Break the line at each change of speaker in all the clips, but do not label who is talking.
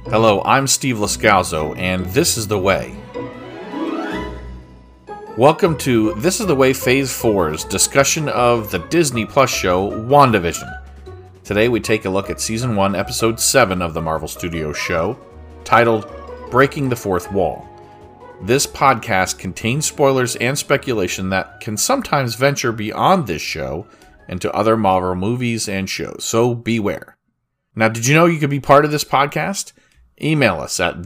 Hello, I'm Steve Lascalzo, and this is The Way. Welcome to This is The Way Phase 4's discussion of the Disney Plus show WandaVision. Today we take a look at Season 1, Episode 7 of the Marvel Studios show, titled Breaking the Fourth Wall. This podcast contains spoilers and speculation that can sometimes venture beyond this show into other Marvel movies and shows, so beware. Now, did you know you could be part of this podcast? Email us at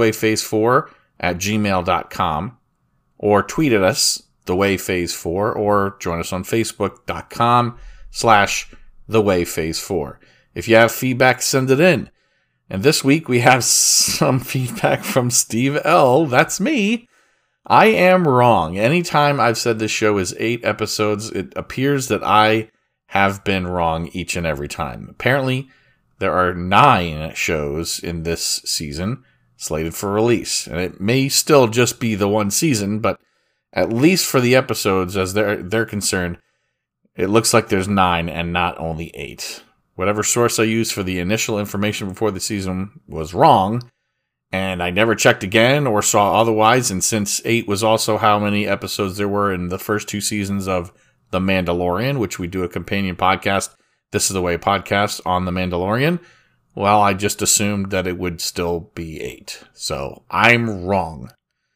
thisisthewayphase4@gmail.com or tweet at us, thewayphase4, or join us on facebook.com/thewayphase4. If you have feedback, send it in. And this week we have some feedback from Steve L. That's me. I am wrong. Anytime I've said this show is 8 episodes, it appears that I have been wrong each and every time. Apparently, there are 9 shows in this season slated for release. And it may still just be the one season, but at least for the episodes, as they're concerned, it looks like there's 9 and not only 8. Whatever source I used for the initial information before the season was wrong, and I never checked again or saw otherwise, and since 8 was also how many episodes there were in the first 2 seasons of The Mandalorian, which we do a companion podcast, This is the Way podcast on The Mandalorian, well, I just assumed that it would still be 8. So I'm wrong.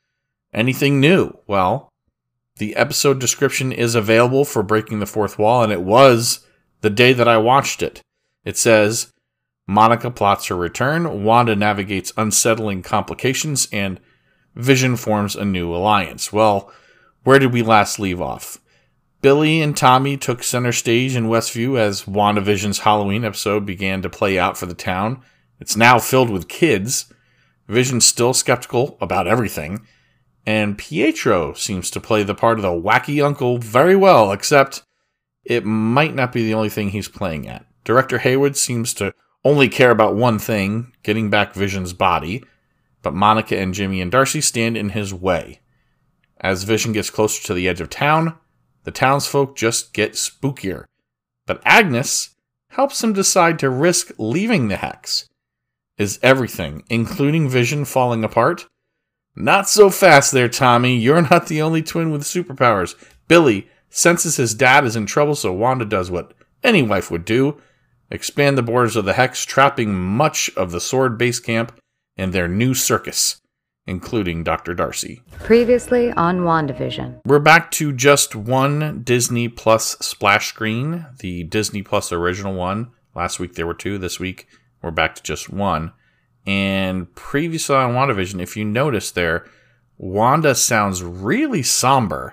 Anything new? Well, the episode description is available for Breaking the Fourth Wall, and it was the day that I watched it. It says, Monica plots her return, Wanda navigates unsettling complications, and Vision forms a new alliance. Well, where did we last leave off? Billy and Tommy took center stage in Westview as WandaVision's Halloween episode began to play out for the town. It's now filled with kids. Vision's still skeptical about everything. And Pietro seems to play the part of the wacky uncle very well, except it might not be the only thing he's playing at. Director Hayward seems to only care about one thing, getting back Vision's body, but Monica and Jimmy and Darcy stand in his way. As Vision gets closer to the edge of town, the townsfolk just get spookier. But Agnes helps him decide to risk leaving the Hex. Is everything, including Vision, falling apart? Not so fast there, Tommy. You're not the only twin with superpowers. Billy senses his dad is in trouble, so Wanda does what any wife would do. Expand the borders of the Hex, trapping much of the Sword base camp in their new circus, including Dr. Darcy.
Previously on WandaVision.
We're back to just one Disney Plus splash screen, the Disney Plus original one. Last week there were 2. This week we're back to just one. And previously on WandaVision, if you notice there, Wanda sounds really somber.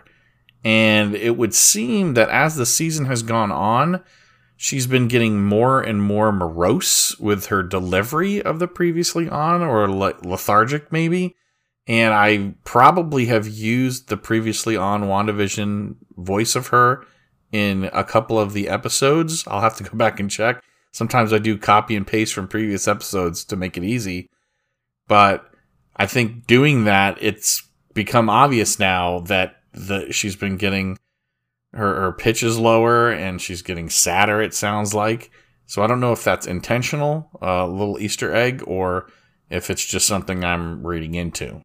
And it would seem that as the season has gone on, she's been getting more and more morose with her delivery of the previously on, or lethargic maybe. And I probably have used the previously on WandaVision voice of her in a couple of the episodes. I'll have to go back and check. Sometimes I do copy and paste from previous episodes to make it easy. But I think doing that, it's become obvious now that she's been getting her pitch is lower and she's getting sadder, it sounds like. So I don't know if that's intentional, a little Easter egg, or if it's just something I'm reading into.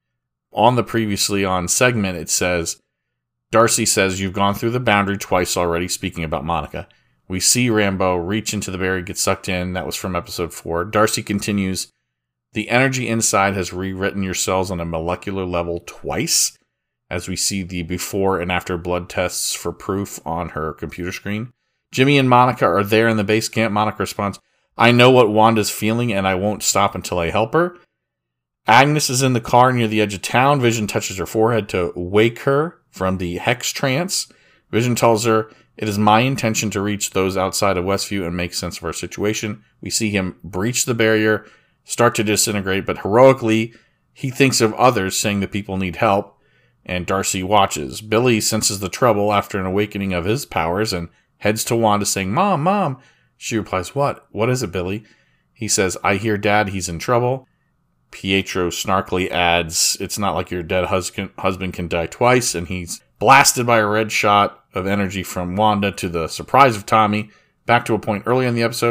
On the previously on segment, it says, Darcy says, you've gone through the boundary twice already, speaking about Monica. We see Rambo reach into the barrier, get sucked in. That was from episode 4. Darcy continues, the energy inside has rewritten your cells on a molecular level twice, as we see the before and after blood tests for proof on her computer screen. Jimmy and Monica are there in the base camp. Monica responds, I know what Wanda's feeling and I won't stop until I help her. Agnes is in the car near the edge of town. Vision touches her forehead to wake her from the Hex trance. Vision tells her, it is my intention to reach those outside of Westview and make sense of our situation. We see him breach the barrier, start to disintegrate, but heroically, he thinks of others, saying that people need help, and Darcy watches. Billy senses the trouble after an awakening of his powers and heads to Wanda saying, Mom, Mom. She replies, What? What is it, Billy? He says, I hear Dad, he's in trouble. Pietro snarkily adds, it's not like your dead husband can die twice, and he's blasted by a red shot of energy from Wanda to the surprise of Tommy. Back to a point earlier in the episode,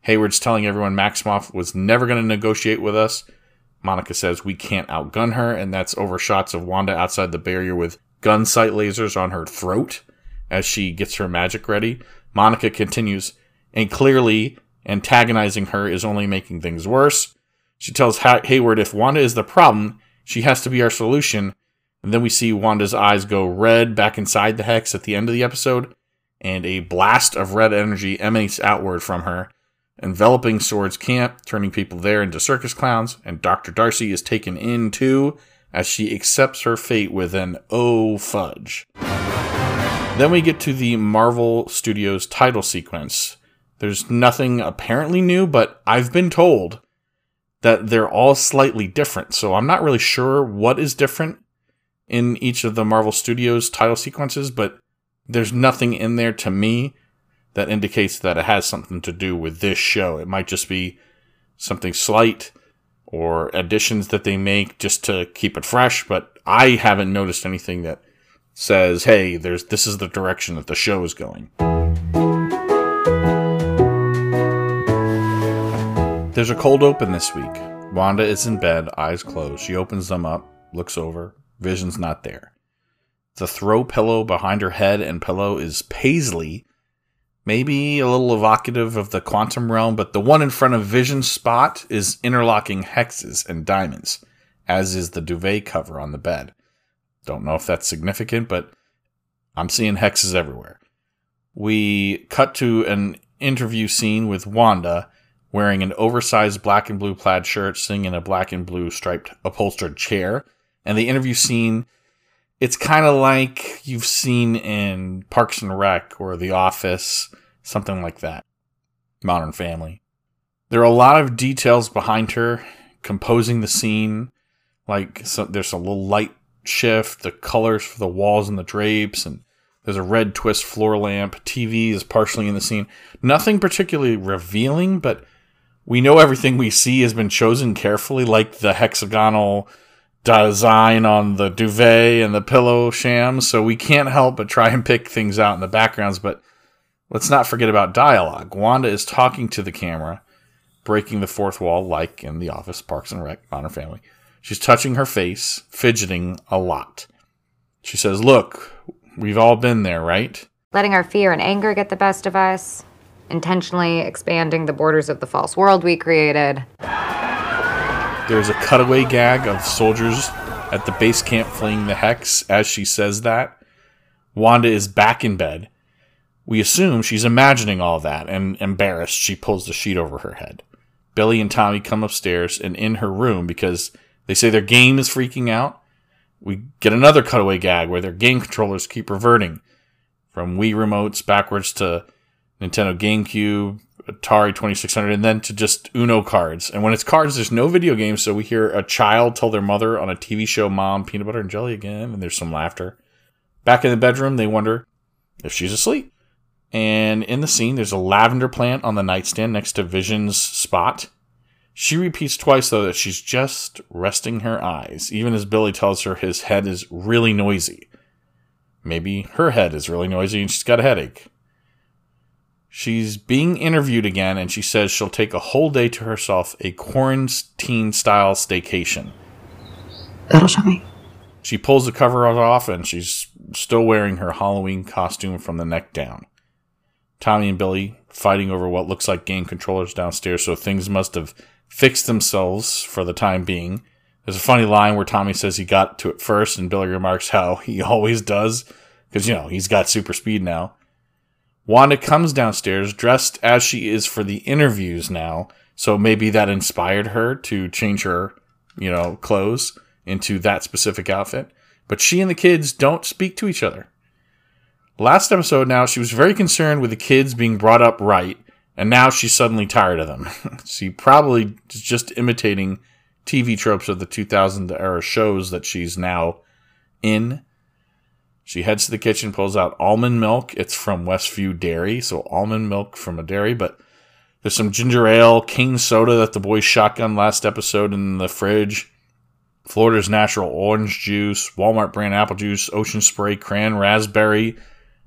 Hayward's telling everyone Maximoff was never going to negotiate with us. Monica says we can't outgun her, and that's over shots of Wanda outside the barrier with gun sight lasers on her throat as she gets her magic ready. Monica continues, and clearly antagonizing her is only making things worse. She tells Hayward if Wanda is the problem, she has to be our solution. And then we see Wanda's eyes go red back inside the Hex at the end of the episode, and a blast of red energy emanates outward from her, enveloping Sword's camp, turning people there into circus clowns, and Dr. Darcy is taken in too, as she accepts her fate with an "oh fudge." Then we get to the Marvel Studios title sequence. There's nothing apparently new, but I've been told that they're all slightly different, so I'm not really sure what is different in each of the Marvel Studios title sequences, but there's nothing in there to me that indicates that it has something to do with this show. It might just be something slight or additions that they make just to keep it fresh, but I haven't noticed anything that says, hey, this is the direction that the show is going. There's a cold open this week. Wanda is in bed, eyes closed. She opens them up, looks over. Vision's not there. The throw pillow behind her head and pillow is paisley, maybe a little evocative of the quantum realm, but the one in front of Vision's spot is interlocking hexes and diamonds, as is the duvet cover on the bed. Don't know if that's significant, but I'm seeing hexes everywhere. We cut to an interview scene with Wanda wearing an oversized black and blue plaid shirt, sitting in a black and blue striped upholstered chair. And the interview scene, it's kind of like you've seen in Parks and Rec or The Office, something like that. Modern Family. There are a lot of details behind her composing the scene. There's a little light shift, the colors for the walls and the drapes, and there's a red twist floor lamp. TV is partially in the scene. Nothing particularly revealing, but we know everything we see has been chosen carefully, like the hexagonal design on the duvet and the pillow shams, so we can't help but try and pick things out in the backgrounds. But let's not forget about dialogue. Wanda is talking to the camera, breaking the fourth wall like in The Office, Parks and Rec, Modern Family. She's touching her face, fidgeting a lot. She says, look, we've all been there, right?
Letting our fear and anger get the best of us. Intentionally expanding the borders of the false world we created.
There's a cutaway gag of soldiers at the base camp fleeing the Hex as she says that. Wanda is back in bed. We assume she's imagining all that, and embarrassed, she pulls the sheet over her head. Billy and Tommy come upstairs and in her room because they say their game is freaking out. We get another cutaway gag where their game controllers keep reverting from Wii remotes backwards to Nintendo GameCube, Atari 2600, and then to just Uno cards. And when it's cards, there's no video games, so we hear a child tell their mother on a TV show, Mom, peanut butter and jelly again, and there's some laughter. Back in the bedroom, they wonder if she's asleep. And in the scene, there's a lavender plant on the nightstand next to Vision's spot. She repeats twice, though, that she's just resting her eyes, even as Billy tells her his head is really noisy. Maybe her head is really noisy and she's got a headache. She's being interviewed again, and she says she'll take a whole day to herself, a quarantine-style staycation.
That'll show me.
She pulls the cover off, and she's still wearing her Halloween costume from the neck down. Tommy and Billy fighting over what looks like game controllers downstairs, so things must have fixed themselves for the time being. There's a funny line where Tommy says he got to it first, and Billy remarks how he always does, because, he's got super speed now. Wanda comes downstairs dressed as she is for the interviews now, so maybe that inspired her to change her, clothes into that specific outfit. But she and the kids don't speak to each other. Last episode now, she was very concerned with the kids being brought up right, and now she's suddenly tired of them. She probably is just imitating TV tropes of the 2000-era shows that she's now in. She heads to the kitchen, pulls out almond milk. It's from Westview Dairy, so almond milk from a dairy. But there's some ginger ale, cane soda that the boys shotgunned last episode in the fridge. Florida's natural orange juice, Walmart brand apple juice, Ocean Spray cran raspberry,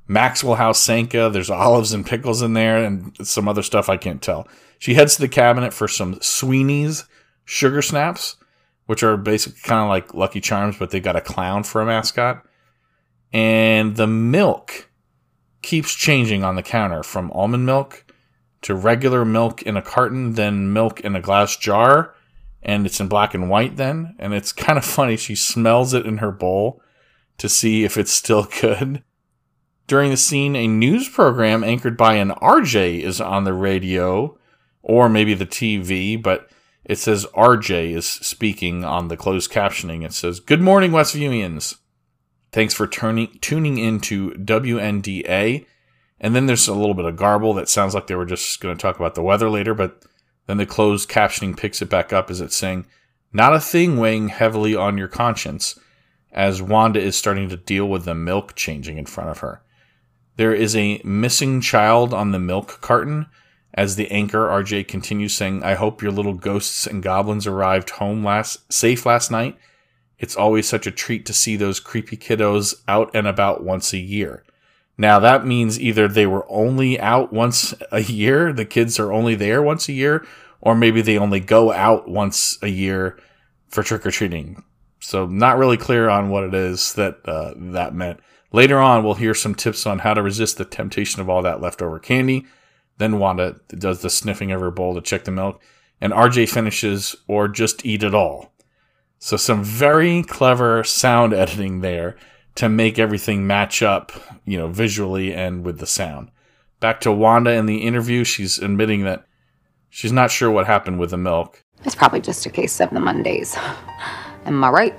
Maxwell House Sanka. There's olives and pickles in there and some other stuff I can't tell. She heads to the cabinet for some Sweeney's Sugar Snaps, which are basically kind of like Lucky Charms, but they got a clown for a mascot. And the milk keeps changing on the counter from almond milk to regular milk in a carton, then milk in a glass jar, and it's in black and white then. And it's kind of funny. She smells it in her bowl to see if it's still good. During the scene, a news program anchored by an RJ is on the radio, or maybe the TV, but it says RJ is speaking on the closed captioning. It says, "Good morning, Westviewans. Thanks for tuning in to WNDA." And then there's a little bit of garble that sounds like they were just going to talk about the weather later, but then the closed captioning picks it back up as it's saying, "Not a thing weighing heavily on your conscience," as Wanda is starting to deal with the milk changing in front of her. There is a missing child on the milk carton as the anchor RJ continues saying, "I hope your little ghosts and goblins arrived home safe last night. It's always such a treat to see those creepy kiddos out and about once a year." Now that means either they were only out once a year, the kids are only there once a year, or maybe they only go out once a year for trick-or-treating. So not really clear on what it is that that meant. Later on, we'll hear some tips on how to resist the temptation of all that leftover candy. Then Wanda does the sniffing of her bowl to check the milk. And RJ finishes, "Or just eat it all." So some very clever sound editing there to make everything match up, visually and with the sound. Back to Wanda in the interview. She's admitting that she's not sure what happened with the milk.
It's probably just a case of the Mondays. Am I right?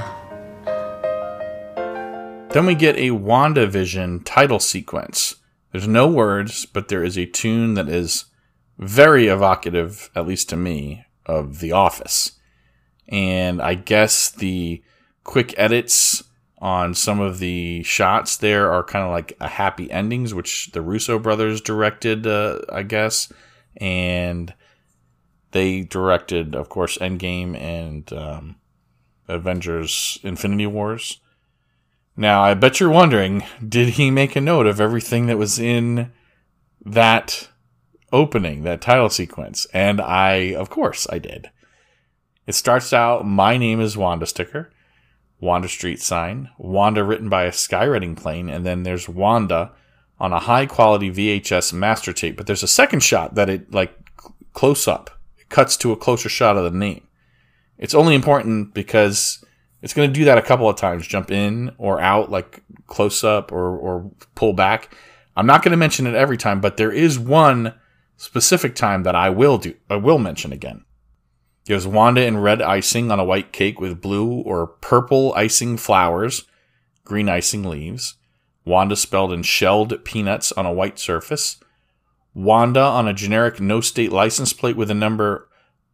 Then we get a WandaVision title sequence. There's no words, but there is a tune that is very evocative, at least to me, of The Office. And I guess the quick edits on some of the shots there are kind of like a happy endings, which the Russo brothers directed, I guess. And they directed, of course, Endgame and Avengers Infinity Wars. Now, I bet you're wondering, did he make a note of everything that was in that opening, that title sequence? And of course I did. It starts out, "My name is Wanda" sticker, Wanda Street sign, Wanda written by a skywriting plane, and then there's Wanda on a high-quality VHS master tape. But there's a second shot that it, close up. It cuts to a closer shot of the name. It's only important because it's going to do that a couple of times, jump in or out, like close up or pull back. I'm not going to mention it every time, but there is one specific time that I will mention again. There's Wanda in red icing on a white cake with blue or purple icing flowers, green icing leaves. Wanda spelled in shelled peanuts on a white surface. Wanda on a generic no state license plate with a number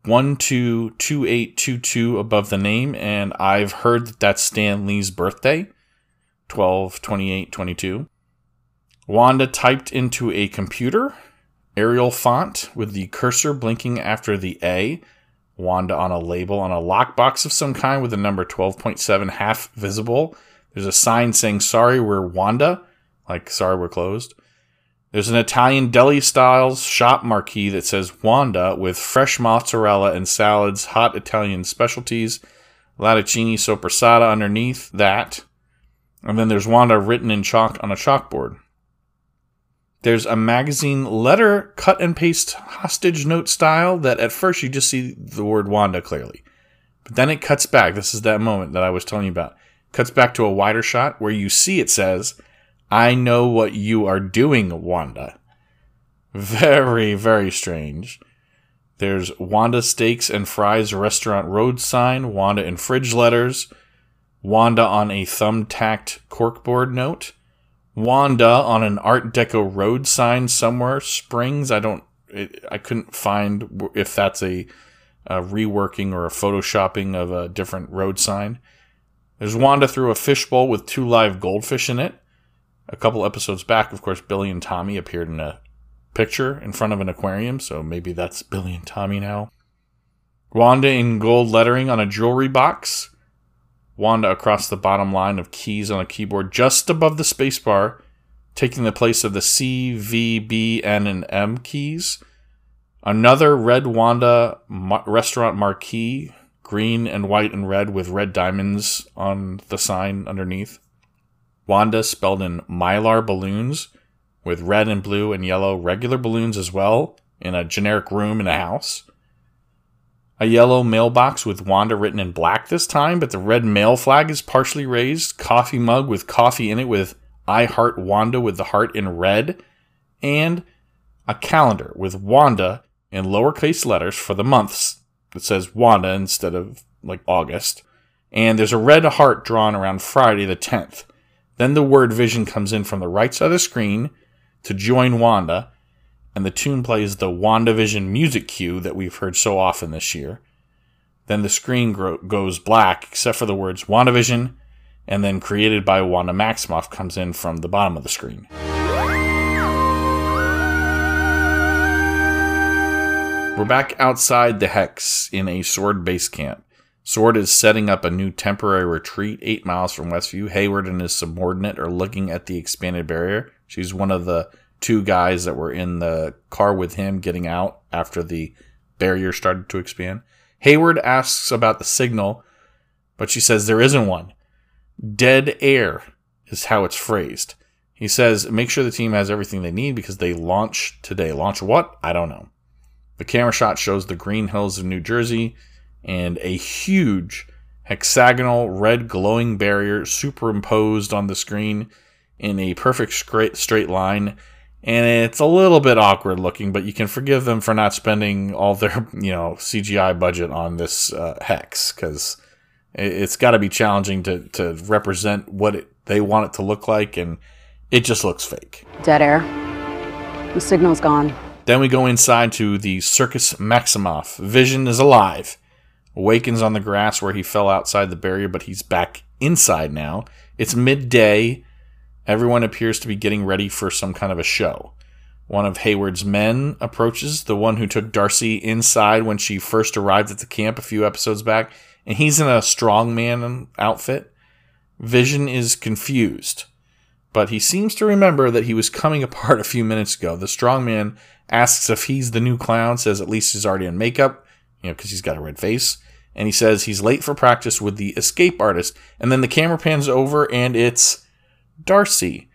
122822 above the name, and I've heard that that's Stan Lee's birthday, 12/28/22. Wanda typed into a computer, Arial font with the cursor blinking after the A. Wanda on a label on a lockbox of some kind with the number 12.7 half visible. There's a sign saying, "Sorry, we're Wanda," like sorry, we're closed. There's an Italian deli-style shop marquee that says Wanda with fresh mozzarella and salads, hot Italian specialties, latticini soppressata underneath that. And then there's Wanda written in chalk on a chalkboard. There's a magazine letter cut and paste hostage note style that at first you just see the word Wanda clearly. But then it cuts back. This is that moment that I was telling you about. Cuts back to a wider shot where you see it says, "I know what you are doing, Wanda." Very, very strange. There's Wanda Steaks and Fries Restaurant Road sign, Wanda in fridge letters, Wanda on a thumbtacked corkboard note, Wanda on an Art Deco road sign somewhere, Springs. I couldn't find if that's a reworking or a photoshopping of a different road sign. There's Wanda through a fishbowl with 2 live goldfish in it. A couple episodes back, of course, Billy and Tommy appeared in a picture in front of an aquarium, so maybe that's Billy and Tommy now. Wanda in gold lettering on a jewelry box. Wanda across the bottom line of keys on a keyboard just above the spacebar, taking the place of the C, V, B, N, and M keys. Another red Wanda restaurant marquee, green and white and red with red diamonds on the sign underneath. Wanda spelled in Mylar balloons with red and blue and yellow regular balloons as well in a generic room in a house. A yellow mailbox with Wanda written in black this time, but the red mail flag is partially raised. Coffee mug with coffee in it with I Heart Wanda with the heart in red. And a calendar with Wanda in lowercase letters for the months. It says Wanda instead of like August. And there's a red heart drawn around Friday the 10th. Then the word Vision comes in from the right side of the screen to join Wanda. And the tune plays the WandaVision music cue that we've heard so often this year. Then the screen goes black, except for the words WandaVision, and then Created by Wanda Maximoff comes in from the bottom of the screen. We're back outside the Hex in a SWORD base camp. SWORD is setting up a new temporary retreat 8 miles from Westview. Hayward and his subordinate are looking at the expanded barrier. She's one of the 2 guys that were in the car with him getting out after the barrier started to expand. Hayward asks about the signal, but she says there isn't one. Dead air is how it's phrased. He says, make sure the team has everything they need because they launch today. Launch what? I don't know. The camera shot shows the green hills of New Jersey and a huge hexagonal red glowing barrier superimposed on the screen in a perfect straight line. And it's a little bit awkward looking, but you can forgive them for not spending all their, CGI budget on this hex, because it's got to be challenging to represent what they want it to look like, and it just looks fake.
Dead air. The signal's gone.
Then we go inside to the Circus Maximoff. Vision is alive. Awakens on the grass where he fell outside the barrier, but he's back inside now. It's midday. Everyone appears to be getting ready for some kind of a show. One of Hayward's men approaches, the one who took Darcy inside when she first arrived at the camp a few episodes back, and he's in a strongman outfit. Vision is confused, but he seems to remember that he was coming apart a few minutes ago. The strongman asks if he's the new clown, says at least he's already in makeup, because he's got a red face, and he says he's late for practice with the escape artist, and then the camera pans over, and it's Darcy.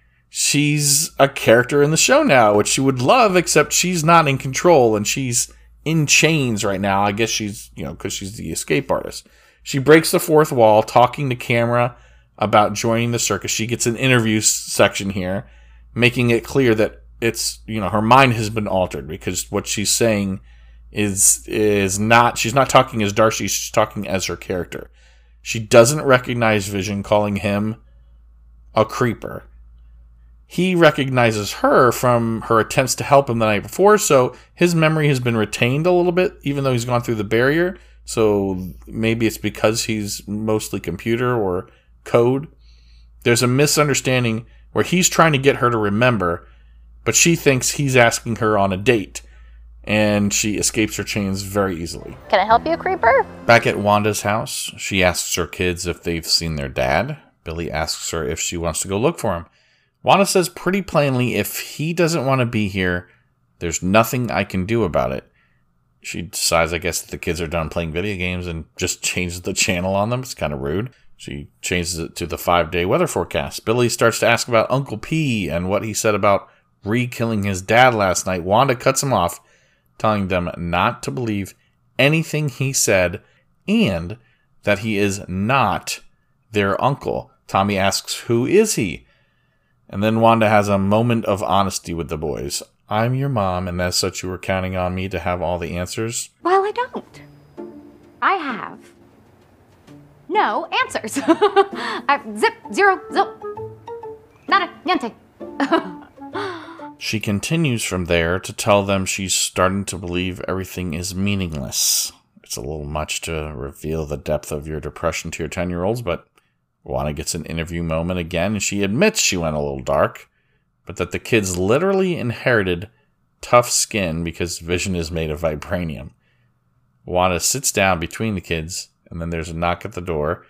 She's a character in the show now, which you would love, except she's not in control and she's in chains right now. I guess she's, because she's the escape artist. She breaks the fourth wall, talking to camera about joining the circus. She gets an interview section here, making it clear that it's, her mind has been altered because what she's saying is not, she's not talking as Darcy, she's talking as her character. She doesn't recognize Vision, calling him a creeper. He recognizes her from her attempts to help him the night before, so his memory has been retained a little bit, even though he's gone through the barrier. So maybe it's because he's mostly computer or code. There's a misunderstanding where he's trying to get her to remember, but she thinks he's asking her on a date, and she escapes her chains very easily.
Can I help you, creeper?
Back at Wanda's house, she asks her kids if they've seen their dad. Billy asks her if she wants to go look for him. Wanda says pretty plainly if he doesn't want to be here, there's nothing I can do about it. She decides, I guess, that the kids are done playing video games and just changes the channel on them. It's kind of rude. She changes it to the 5-day weather forecast. Billy starts to ask about Uncle P and what he said about re-killing his dad last night. Wanda cuts him off, telling them not to believe anything he said and that he is not their uncle. Tommy asks, who is he? And then Wanda has a moment of honesty with the boys. I'm your mom, and as such you were counting on me to have all the answers?
Well, I don't. I have no answers. Zip, zero, nada, niente.
She continues from there to tell them she's starting to believe everything is meaningless. It's a little much to reveal the depth of your depression to your 10-year-olds, but Wanda gets an interview moment again, and she admits she went a little dark, but that the kids literally inherited tough skin because Vision is made of vibranium. Wanda sits down between the kids, and then there's a knock at the door.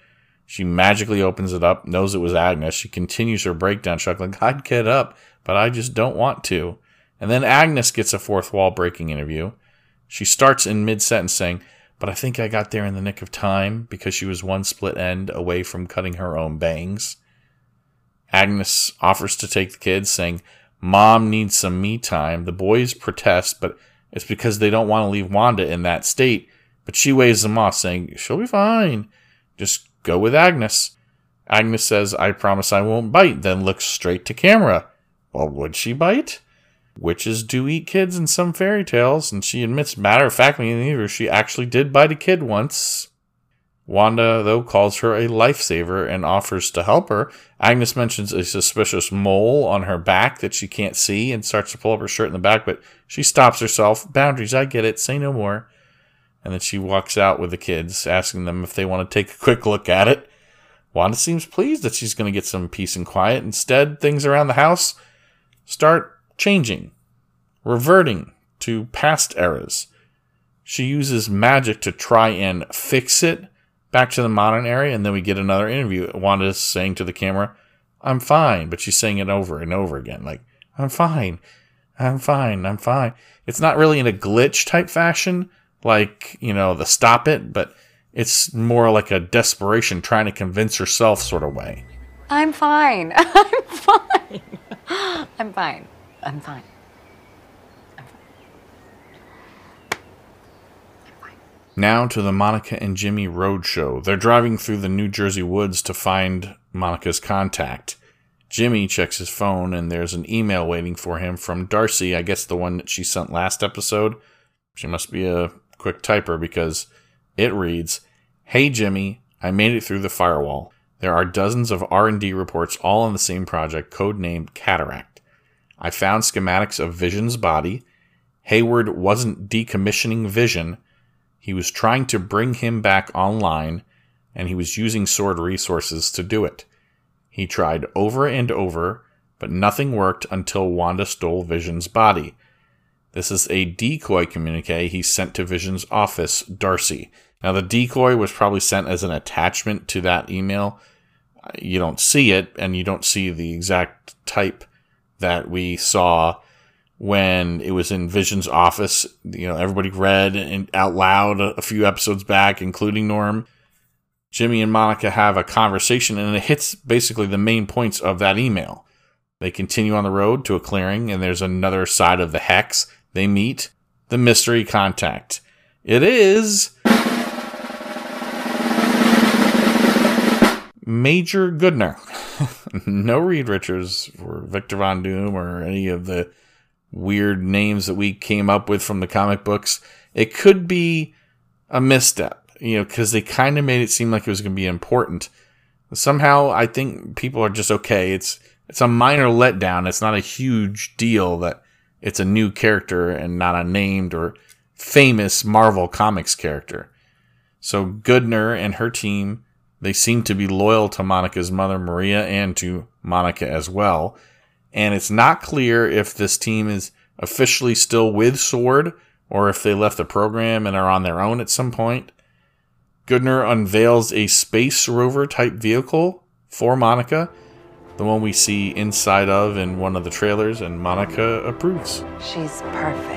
She magically opens it up, knows it was Agnes. She continues her breakdown, chuckling, I'd get up, but I just don't want to. And then Agnes gets a fourth wall breaking interview. She starts in mid-sentence saying, but I think I got there in the nick of time because she was one split end away from cutting her own bangs. Agnes offers to take the kids, saying, Mom needs some me time. The boys protest, but it's because they don't want to leave Wanda in that state. But she waves them off, saying, she'll be fine. Just go with Agnes. Agnes says, I promise I won't bite, then looks straight to camera. Well, would she bite? Witches do eat kids in some fairy tales, and she admits matter-of-factly in the interview she actually did bite a kid once. Wanda, though, calls her a lifesaver and offers to help her. Agnes mentions a suspicious mole on her back that she can't see and starts to pull up her shirt in the back, but she stops herself. Boundaries, I get it, say no more. And then she walks out with the kids, asking them if they want to take a quick look at it. Wanda seems pleased that she's going to get some peace and quiet. Instead, things around the house start changing, reverting to past eras. She uses magic to try and fix it back to the modern era, and then we get another interview. Wanda's saying to the camera, I'm fine, but she's saying it over and over again, like, I'm fine, I'm fine, I'm fine. It's not really in a glitch type fashion, like, the stop it, but it's more like a desperation trying to convince herself sort of way.
I'm fine. I'm fine. I'm fine. I'm fine.
Now to the Monica and Jimmy roadshow. They're driving through the New Jersey woods to find Monica's contact. Jimmy checks his phone, and there's an email waiting for him from Darcy, I guess the one that she sent last episode. She must be a quick typer because it reads, Hey Jimmy, I made it through the firewall. There are dozens of R&D reports all on the same project, codenamed Cataract. I found schematics of Vision's body. Hayward wasn't decommissioning Vision. He was trying to bring him back online, and he was using SWORD resources to do it. He tried over and over, but nothing worked until Wanda stole Vision's body. This is a decoy communique he sent to Vision's office, Darcy. Now, the decoy was probably sent as an attachment to that email. You don't see it, and you don't see the exact type that we saw when it was in Vision's office. Everybody read out loud a few episodes back, including Norm. Jimmy and Monica have a conversation, and it hits basically the main points of that email. They continue on the road to a clearing, and there's another side of the hex. They meet the mystery contact. It is Major Goodner. No Reed Richards or Victor Von Doom or any of the weird names that we came up with from the comic books. It could be a misstep, because they kind of made it seem like it was going to be important. Somehow, I think people are just okay. It's a minor letdown. It's not a huge deal that it's a new character and not a named or famous Marvel Comics character. So Goodner and her team, they seem to be loyal to Monica's mother, Maria, and to Monica as well. And it's not clear if this team is officially still with SWORD or if they left the program and are on their own at some point. Goodner unveils a space rover type vehicle for Monica, the one we see inside of in one of the trailers, and Monica approves.
She's perfect.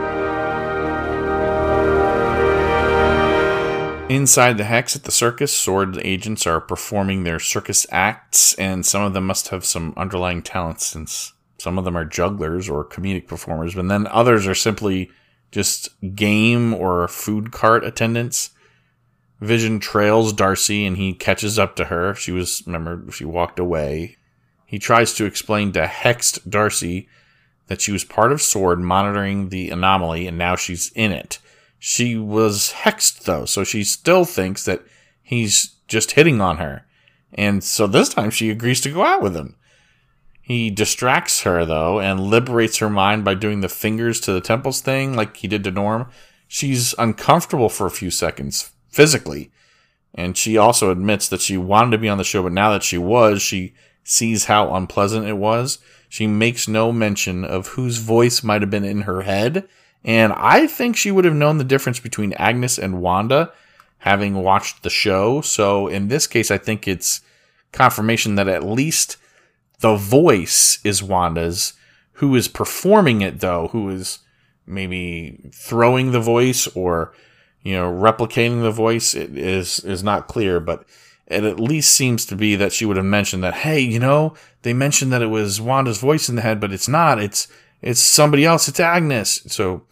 Inside the Hex at the circus, SWORD agents are performing their circus acts, and some of them must have some underlying talents since some of them are jugglers or comedic performers, but then others are simply just game or food cart attendants. Vision trails Darcy and he catches up to her. She walked away. He tries to explain to hexed Darcy that she was part of SWORD monitoring the anomaly and now she's in it. She was hexed, though, so she still thinks that he's just hitting on her. And so this time she agrees to go out with him. He distracts her, though, and liberates her mind by doing the fingers to the temples thing like he did to Norm. She's uncomfortable for a few seconds, physically. And she also admits that she wanted to be on the show, but now that she was, she sees how unpleasant it was. She makes no mention of whose voice might have been in her head. And I think she would have known the difference between Agnes and Wanda having watched the show. So in this case, I think it's confirmation that at least the voice is Wanda's. Who is performing it, though, who is maybe throwing the voice or, replicating the voice, it is not clear, but it at least seems to be that she would have mentioned that, hey, they mentioned that it was Wanda's voice in the head, but it's not. It's somebody else. It's Agnes. So,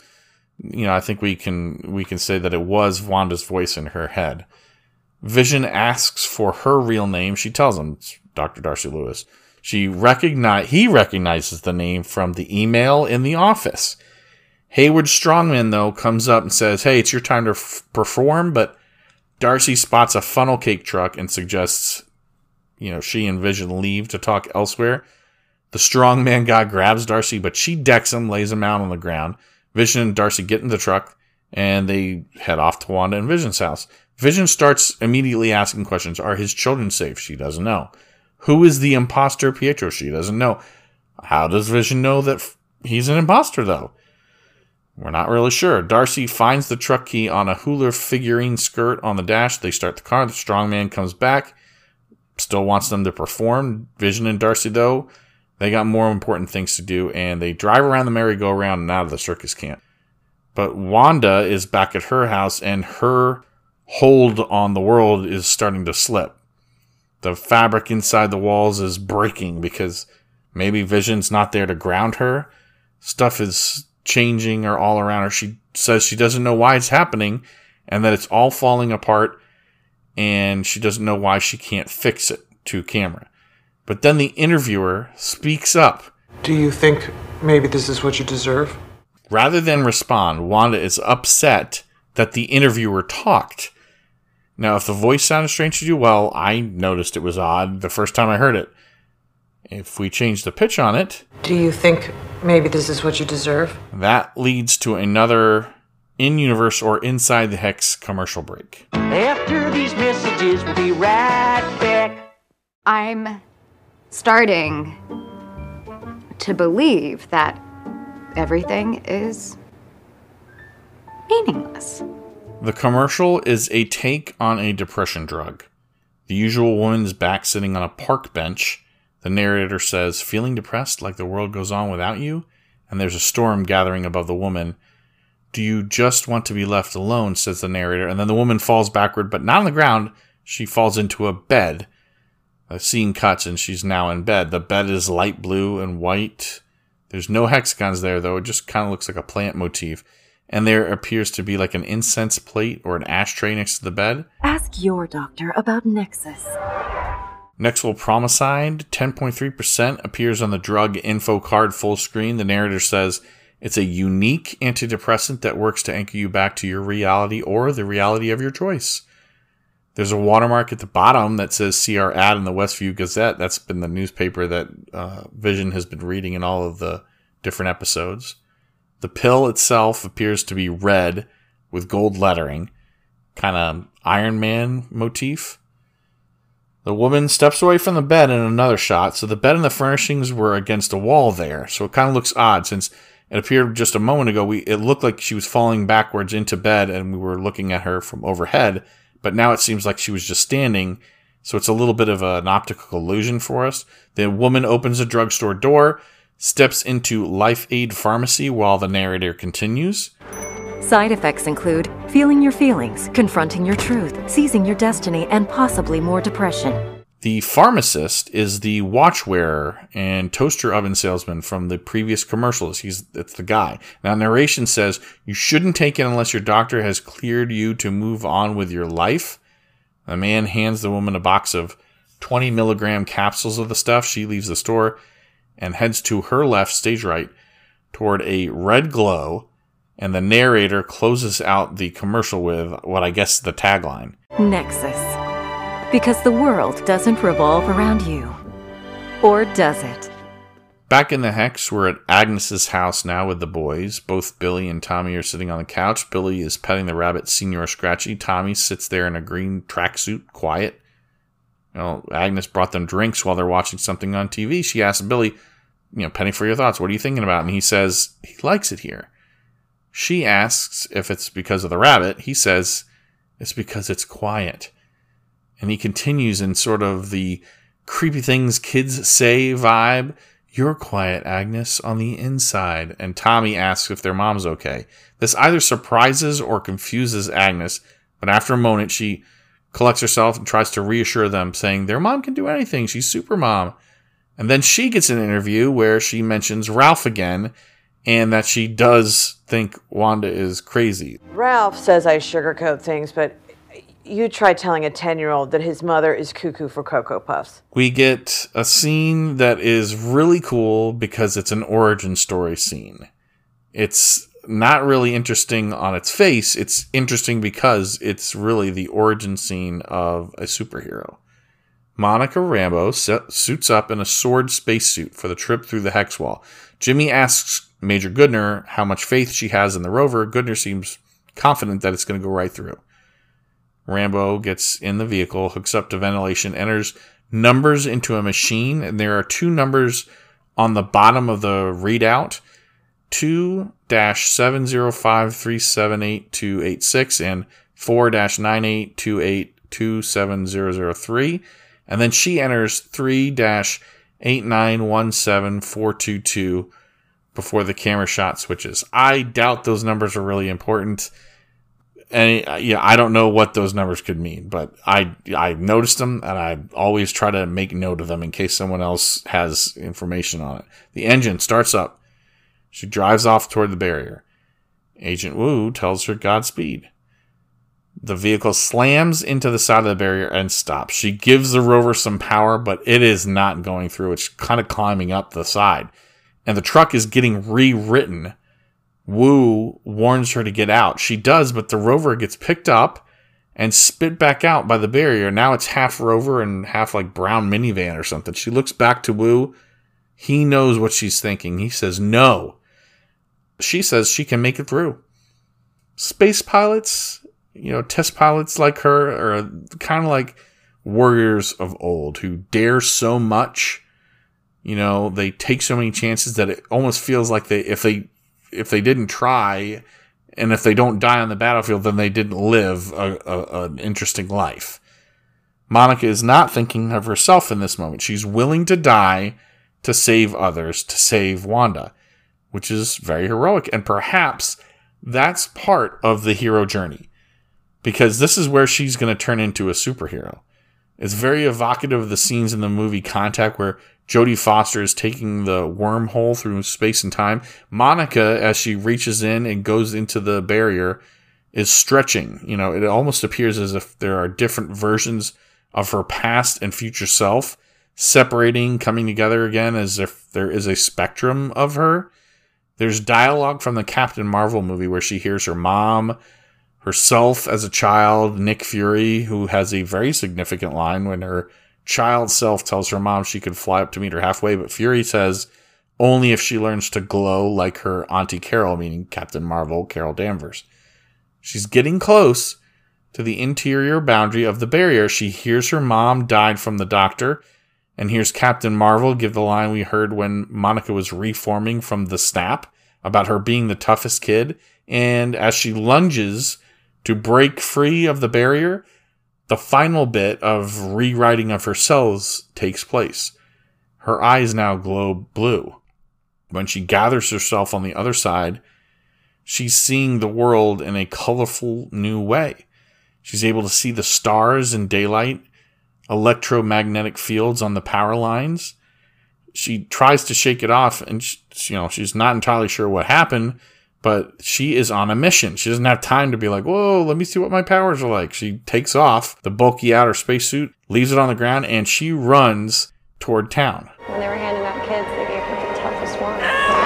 I think we can say that it was Wanda's voice in her head. Vision asks for her real name. She tells him it's Dr. Darcy Lewis. He recognizes the name from the email in the office. Hayward Strongman, though, comes up and says, hey, it's your time to perform, but Darcy spots a funnel cake truck and suggests, she and Vision leave to talk elsewhere. The strongman guy grabs Darcy, but she decks him, lays him out on the ground. Vision and Darcy get in the truck, and they head off to Wanda and Vision's house. Vision starts immediately asking questions. Are his children safe? She doesn't know. Who is the imposter Pietro? She doesn't know. How does Vision know that he's an imposter, though? We're not really sure. Darcy finds the truck key on a hula figurine skirt on the dash. They start the car. The strongman comes back. Still wants them to perform. Vision and Darcy, though, they got more important things to do, and they drive around the merry-go-round and out of the circus camp. But Wanda is back at her house, and her hold on the world is starting to slip. The fabric inside the walls is breaking because maybe Vision's not there to ground her. Stuff is changing or all around her. She says she doesn't know why it's happening and that it's all falling apart, and she doesn't know why she can't fix it to camera. But then the interviewer speaks up.
Do you think maybe this is what you deserve?
Rather than respond, Wanda is upset that the interviewer talked. Now, if the voice sounded strange to you, well, I noticed it was odd the first time I heard it. If we change the pitch on it...
Do you think maybe this is what you deserve?
That leads to another in-universe or inside the Hex commercial break.
After these messages, we'll be right back.
I'm starting to believe that everything is meaningless.
The commercial is a take on a depression drug. The usual woman's back sitting on a park bench. The narrator says, feeling depressed like the world goes on without you? And there's a storm gathering above the woman. Do you just want to be left alone? Says the narrator. And then the woman falls backward, but not on the ground. She falls into a bed. The scene cuts and she's now in bed. The bed is light blue and white. There's no hexagons there, though. It just kind of looks like a plant motif. And there appears to be like an incense plate or an ashtray next to the bed.
Ask your doctor about Nexus.
Nextwell Promicide, 10.3%, appears on the drug info card full screen. The narrator says it's a unique antidepressant that works to anchor you back to your reality or the reality of your choice. There's a watermark at the bottom that says see our ad in the Westview Gazette. That's been the newspaper that Vision has been reading in all of the different episodes. The pill itself appears to be red with gold lettering, kind of Iron Man motif. The woman steps away from the bed in another shot, so the bed and the furnishings were against a wall there, so it kind of looks odd since it appeared just a moment ago it looked like she was falling backwards into bed and we were looking at her from overhead, but now it seems like she was just standing, so it's a little bit of an optical illusion for us. The woman opens a drugstore door, steps into Life Aid Pharmacy while the narrator continues.
Side effects include feeling your feelings, confronting your truth, seizing your destiny, and possibly more depression.
The pharmacist is the watch wearer and toaster oven salesman from the previous commercials. It's the guy. Now, narration says you shouldn't take it unless your doctor has cleared you to move on with your life. The man hands the woman a box of 20 milligram capsules of the stuff. She leaves the store and heads to her left, stage right, toward a red glow, and the narrator closes out the commercial with what I guess is the tagline.
Nexus. Because the world doesn't revolve around you. Or does it?
Back in the Hex, we're at Agnes's house now with the boys. Both Billy and Tommy are sitting on the couch. Billy is petting the rabbit, Senor Scratchy. Tommy sits there in a green tracksuit, quiet. Agnes brought them drinks while they're watching something on TV. She asks Billy, Penny, for your thoughts, what are you thinking about? And he says he likes it here. She asks if it's because of the rabbit. He says It's because it's quiet. And he continues in sort of the creepy things kids say vibe. You're quiet, Agnes, on the inside. And Tommy asks if their mom's okay. This either surprises or confuses Agnes, but after a moment, she collects herself and tries to reassure them, saying their mom can do anything. She's super mom. And then she gets an interview where she mentions Ralph again, and that she does think Wanda is crazy.
Ralph says I sugarcoat things, but you try telling a 10-year-old that his mother is cuckoo for Cocoa Puffs.
We get a scene that is really cool because it's an origin story scene. It's not really interesting on its face. It's interesting because it's really the origin scene of a superhero. Monica Rambeau suits up in a sword spacesuit for the trip through the Hex Wall. Jimmy asks Major Goodner how much faith she has in the rover. Goodner seems confident that it's going to go right through. Rambeau gets in the vehicle, hooks up to ventilation, enters numbers into a machine, and there are 2 numbers on the bottom of the readout, 2-705378286 and 4-982827003. And then she enters 3-8917422 before the camera shot switches. I doubt those numbers are really important. And yeah, I don't know what those numbers could mean, but I noticed them, and I always try to make note of them in case someone else has information on it. The engine starts up. She drives off toward the barrier. Agent Wu tells her Godspeed. The vehicle slams into the side of the barrier and stops. She gives the rover some power, but it is not going through. It's kind of climbing up the side. And the truck is getting rewritten. Wu warns her to get out. She does, but the rover gets picked up and spit back out by the barrier. Now it's half rover and half like brown minivan or something. She looks back to Wu. He knows what she's thinking. He says no. She says she can make it through. Space pilots, test pilots like her are kind of like warriors of old who dare so much. They take so many chances that it almost feels like if they didn't try, and if they don't die on the battlefield, then they didn't live an interesting life. Monica is not thinking of herself in this moment. She's willing to die to save others, to save Wanda, which is very heroic. And perhaps that's part of the hero journey, because this is where she's going to turn into a superhero. It's very evocative of the scenes in the movie Contact where Jodie Foster is taking the wormhole through space and time. Monica, as she reaches in and goes into the barrier, is stretching. It almost appears as if there are different versions of her past and future self separating, coming together again, as if there is a spectrum of her. There's dialogue from the Captain Marvel movie where she hears her mom, herself as a child, Nick Fury, who has a very significant line when her child self tells her mom she could fly up to meet her halfway, but Fury says only if she learns to glow like her Auntie Carol, meaning Captain Marvel, Carol Danvers. She's getting close to the interior boundary of the barrier. She hears her mom died from the doctor, and hears Captain Marvel give the line we heard when Monica was reforming from the snap about her being the toughest kid. And as she lunges to break free of the barrier, the final bit of rewriting of her cells takes place. Her eyes now glow blue. When she gathers herself on the other side, she's seeing the world in a colorful new way. She's able to see the stars in daylight, electromagnetic fields on the power lines. She tries to shake it off, and she's not entirely sure what happened, but she is on a mission. She doesn't have time to be like, whoa, let me see what my powers are like. She takes off the bulky outer spacesuit, leaves it on the ground, and she runs toward town.
When they were handing out kids, they gave her the toughest one.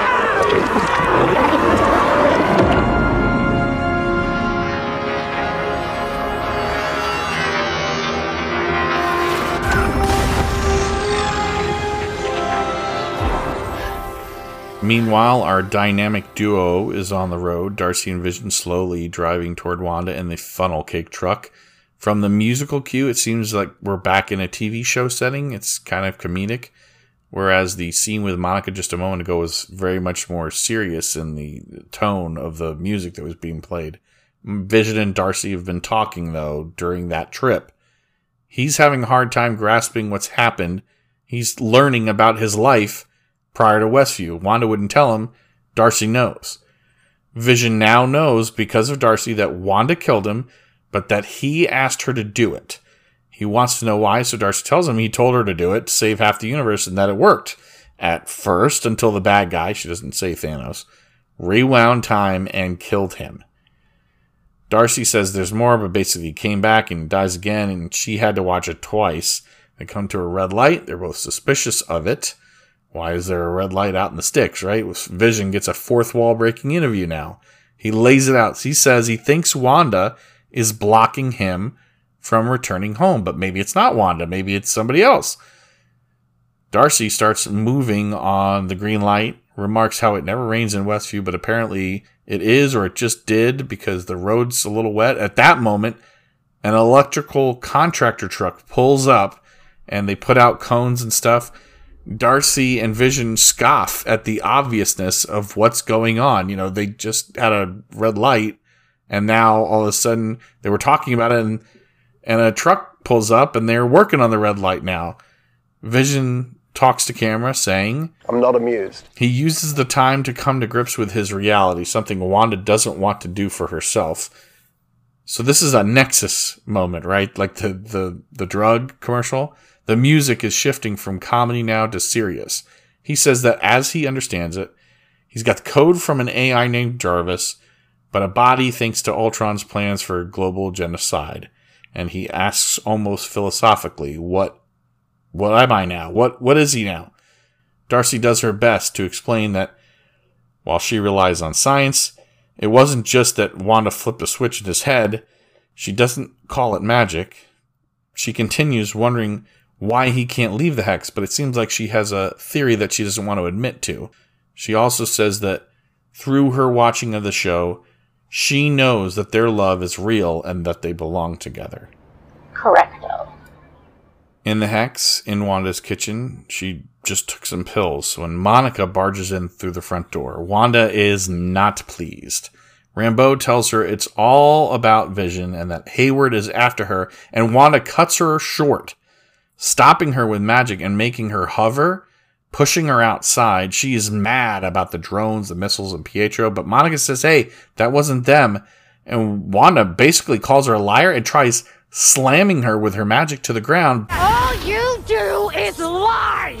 Meanwhile, our dynamic duo is on the road, Darcy and Vision slowly driving toward Wanda in the funnel cake truck. From the musical cue, it seems like we're back in a TV show setting. It's kind of comedic, whereas the scene with Monica just a moment ago was very much more serious in the tone of the music that was being played. Vision and Darcy have been talking, though, during that trip. He's having a hard time grasping what's happened. He's learning about his life prior to Westview. Wanda wouldn't tell him. Darcy knows. Vision now knows, because of Darcy, that Wanda killed him, but that he asked her to do it. He wants to know why, so Darcy tells him he told her to do it to save half the universe, and that it worked. At first, until the bad guy, she doesn't say Thanos, rewound time and killed him. Darcy says there's more, but basically he came back and dies again, and she had to watch it twice. They come to a red light. They're both suspicious of it. Why is there a red light out in the sticks, right? Vision gets a fourth wall breaking interview now. He lays it out. He says he thinks Wanda is blocking him from returning home, but maybe it's not Wanda. Maybe it's somebody else. Darcy starts moving on the green light, remarks how it never rains in Westview, but apparently it is, or it just did, because the road's a little wet. At that moment, an electrical contractor truck pulls up, and they put out cones and stuff. Darcy and Vision scoff at the obviousness of what's going on. You know, they just had a red light, and now all of a sudden they were talking about it, and a truck pulls up, and they're working on the red light now. Vision talks to camera, saying,
"I'm not amused."
He uses the time to come to grips with his reality, something Wanda doesn't want to do for herself. So this is a Nexus moment, right? Like the drug commercial. The music is shifting from comedy now to serious. He says that as he understands it, he's got the code from an AI named Jarvis, but a body thanks to Ultron's plans for global genocide. And he asks almost philosophically, what am I now? What is he now? Darcy does her best to explain that while she relies on science, it wasn't just that Wanda flipped a switch in his head. She doesn't call it magic. She continues wondering why he can't leave the Hex, but it seems like she has a theory that she doesn't want to admit to. She also says that through her watching of the show, she knows that their love is real and that they belong together.
Correcto.
In the Hex, in Wanda's kitchen, she just took some pills when Monica barges in through the front door. Wanda is not pleased. Rambeau tells her it's all about Vision and that Hayward is after her, and Wanda cuts her short, stopping her with magic and making her hover, pushing her outside. She is mad about the drones, the missiles, and Pietro, but Monica says, hey, that wasn't them. And Wanda basically calls her a liar and tries slamming her with her magic to the ground.
All you do is lie!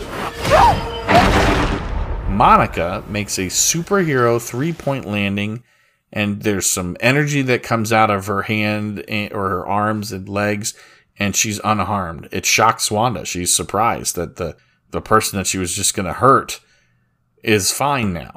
Monica makes a superhero three-point landing, and there's some energy that comes out of her hand or her arms and legs, and she's unharmed. It shocks Wanda. She's surprised that the person that she was just going to hurt is fine now.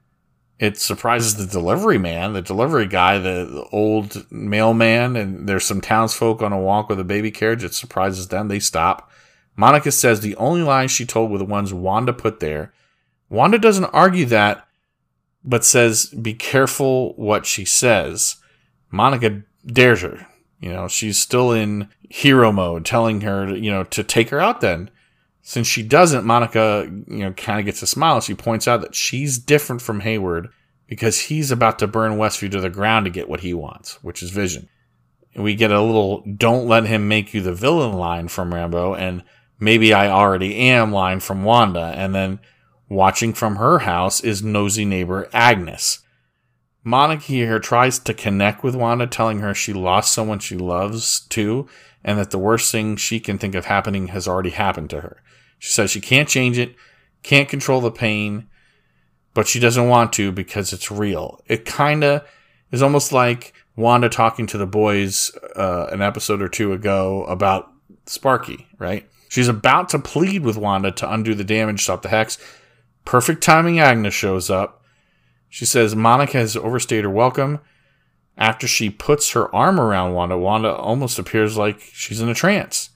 It surprises the delivery man, the delivery guy, the old mailman, and there's some townsfolk on a walk with a baby carriage. It surprises them. They stop. Monica says the only lies she told were the ones Wanda put there. Wanda doesn't argue that, but says, be careful what she says. Monica dares her. You know, she's still in hero mode, telling her, to take her out then. Since she doesn't, Monica, kind of gets a smile. She points out that she's different from Hayward because he's about to burn Westview to the ground to get what he wants, which is Vision. And we get a little, don't let him make you the villain line from Rambeau, and maybe I already am line from Wanda. And then watching from her house is nosy neighbor Agnes. Monica here tries to connect with Wanda, telling her she lost someone she loves too, and that the worst thing she can think of happening has already happened to her. She says she can't change it, can't control the pain, but she doesn't want to because it's real. It kind of is almost like Wanda talking to the boys an episode or two ago about Sparky, right? She's about to plead with Wanda to undo the damage, stop the Hex. Perfect timing, Agnes shows up. She says Monica has overstayed her welcome. After she puts her arm around Wanda, Wanda almost appears like she's in a trance.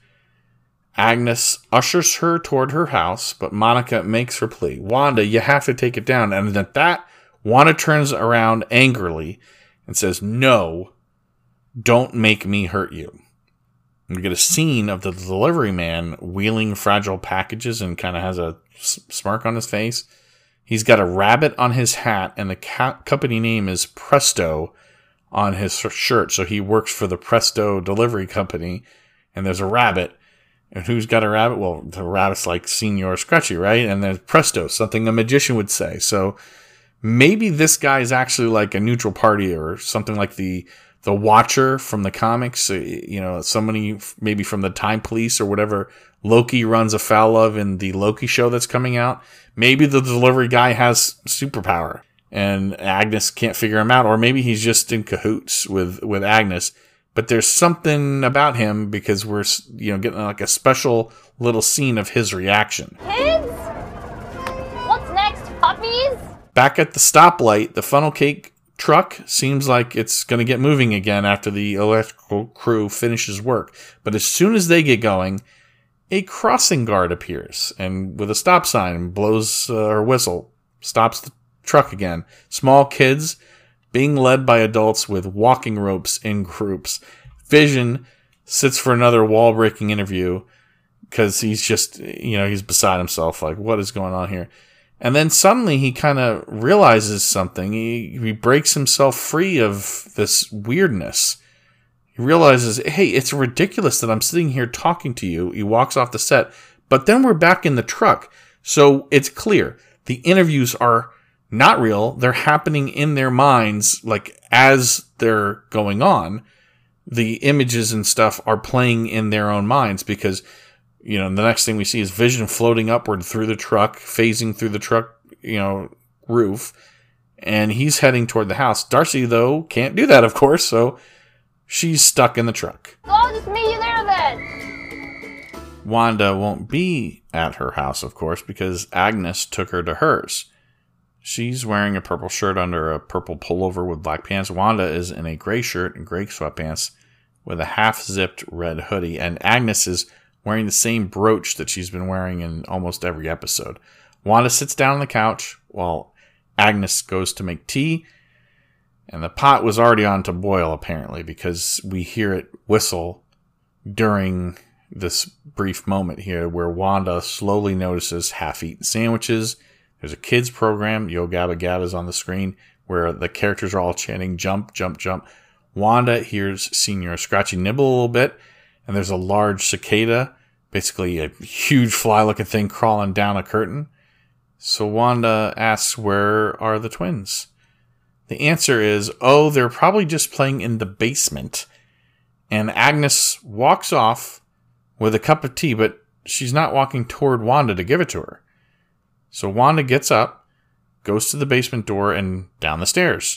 Agnes ushers her toward her house, but Monica makes her plea. Wanda, you have to take it down. And at that, Wanda turns around angrily and says, no, don't make me hurt you. And we get a scene of the delivery man wheeling fragile packages and kind of has a smirk on his face. He's got a rabbit on his hat, and the company name is Presto on his shirt. So he works for the Presto delivery company, and there's a rabbit. And who's got a rabbit? Well, the rabbit's like Signor Scratchy, right? And there's Presto, something a magician would say. So maybe this guy is actually like a neutral party or something like the Watcher from the comics. You know, somebody maybe from the Time Police or whatever Loki runs afoul of in the Loki show that's coming out. Maybe the delivery guy has superpower and Agnes can't figure him out. Or maybe he's just in cahoots with Agnes. But there's something about him because we're, getting like a special little scene of his reaction.
Kids? What's next, puppies?
Back at the stoplight, the funnel cake truck seems like it's going to get moving again after the electrical crew finishes work. But as soon as they get going, a crossing guard appears and with a stop sign blows her whistle, stops the truck again. Small kids being led by adults with walking ropes in groups. Vision sits for another wall-breaking interview because he's just, he's beside himself. Like, what is going on here? And then suddenly he kind of realizes something. He breaks himself free of this weirdness. He realizes, hey, it's ridiculous that I'm sitting here talking to you. He walks off the set, but then we're back in the truck. So it's clear the interviews are not real. They're happening in their minds, like as they're going on. The images and stuff are playing in their own minds because, the next thing we see is Vision floating upward through the truck, phasing through the truck, roof, and he's heading toward the house. Darcy, though, can't do that, of course, so she's stuck in the truck.
So I'll just meet you there then.
Wanda won't be at her house, of course, because Agnes took her to hers. She's wearing a purple shirt under a purple pullover with black pants. Wanda is in a gray shirt and gray sweatpants with a half-zipped red hoodie. And Agnes is wearing the same brooch that she's been wearing in almost every episode. Wanda sits down on the couch while Agnes goes to make tea. And the pot was already on to boil, apparently, because we hear it whistle during this brief moment here where Wanda slowly notices half-eaten sandwiches. There's a kids program, Yo Gabba Gabba's on the screen, where the characters are all chanting, jump, jump, jump. Wanda hears Signor Scratchy nibble a little bit, and there's a large cicada, basically a huge fly-looking thing crawling down a curtain. So Wanda asks, where are the twins? The answer is, they're probably just playing in the basement. And Agnes walks off with a cup of tea, but she's not walking toward Wanda to give it to her. So Wanda gets up, goes to the basement door, and down the stairs.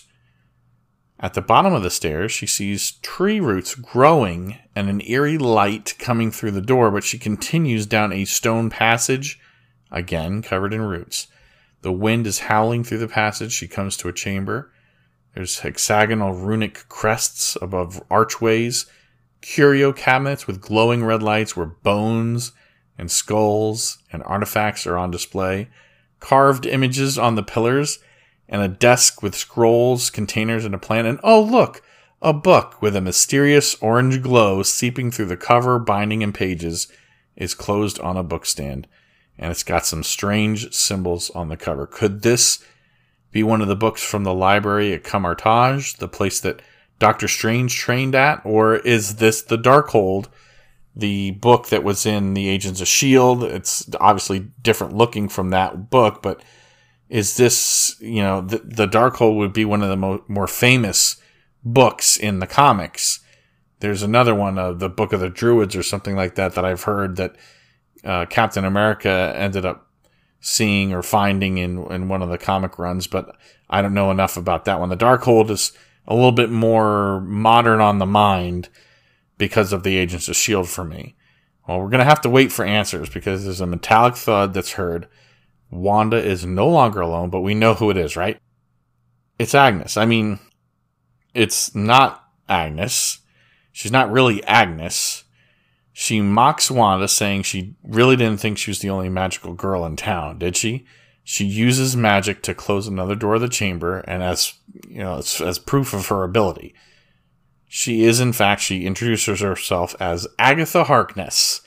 At the bottom of the stairs, she sees tree roots growing and an eerie light coming through the door, but she continues down a stone passage, again covered in roots. The wind is howling through the passage. She comes to a chamber. There's hexagonal runic crests above archways, curio cabinets with glowing red lights where bones and skulls and artifacts are on display. Carved images on the pillars, and a desk with scrolls, containers, and a plant. And oh, look, a book with a mysterious orange glow seeping through the cover, binding, and pages is closed on a bookstand. And it's got some strange symbols on the cover. Could this be one of the books from the library at Camartage, the place that Doctor Strange trained at? Or is this the Darkhold, the book that was in the Agents of S.H.I.E.L.D.? It's obviously different looking from that book, but is this, the Darkhold would be one of the more famous books in the comics. There's another one, the Book of the Druids or something like that I've heard that Captain America ended up seeing or finding in one of the comic runs, but I don't know enough about that one. The Darkhold is a little bit more modern on the mind because of the Agents of S.H.I.E.L.D. for me. Well, we're going to have to wait for answers because there's a metallic thud that's heard. Wanda is no longer alone, but we know who it is, right? It's Agnes. I mean, it's not Agnes. She's not really Agnes. She mocks Wanda, saying she really didn't think she was the only magical girl in town, did she? She uses magic to close another door of the chamber, and as proof of her ability. She introduces herself as Agatha Harkness.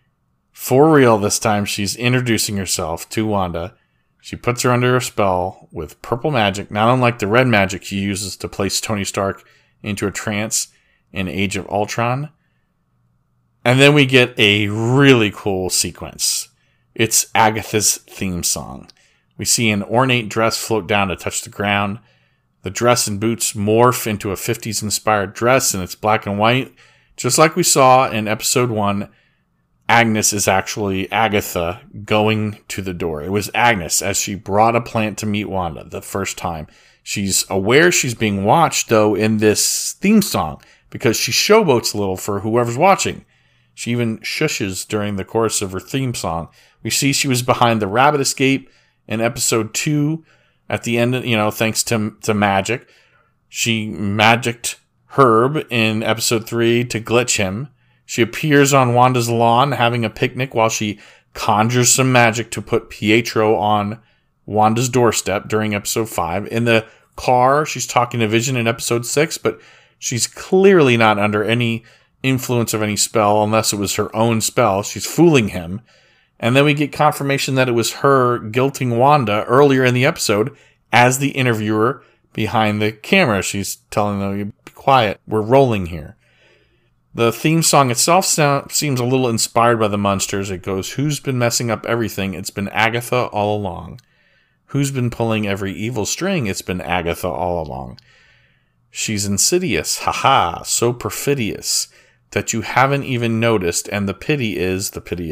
For real this time, she's introducing herself to Wanda. She puts her under a spell with purple magic, not unlike the red magic she uses to place Tony Stark into a trance in Age of Ultron. And then we get a really cool sequence. It's Agatha's theme song. We see an ornate dress float down to touch the ground. The dress and boots morph into a 50s inspired dress, and it's black and white. Just like we saw in episode 1, Agnes is actually Agatha going to the door. It was Agnes as she brought a plant to meet Wanda the first time. She's aware she's being watched, though, in this theme song because she showboats a little for whoever's watching. She even shushes during the chorus of her theme song. We see she was behind the rabbit escape in episode 2 at the end, thanks to magic. She magicked Herb in episode 3 to glitch him. She appears on Wanda's lawn having a picnic while she conjures some magic to put Pietro on Wanda's doorstep during episode 5. In the car, she's talking to Vision in episode 6, but she's clearly not under any influence of any spell unless it was her own spell. She's fooling him. And then we get confirmation that it was her guilting Wanda earlier in the episode as the interviewer behind the camera. She's telling them, be quiet, we're rolling here. The theme song itself seems a little inspired by the Munsters. It goes, who's been messing up everything? It's been Agatha all along. Who's been pulling every evil string? It's been Agatha all along. She's insidious, haha, so perfidious that you haven't even noticed, and the pity is,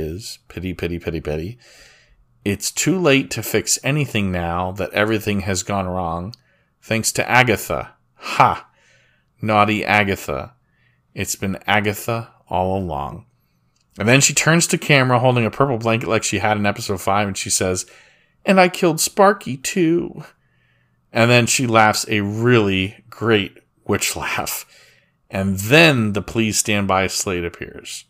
pity. It's too late to fix anything now that everything has gone wrong. Thanks to Agatha. Ha! Naughty Agatha. It's been Agatha all along. And then she turns to camera holding a purple blanket like she had in episode 5, and she says, and I killed Sparky too. And then she laughs a really great witch laugh. And then the Please Stand By Slate appears.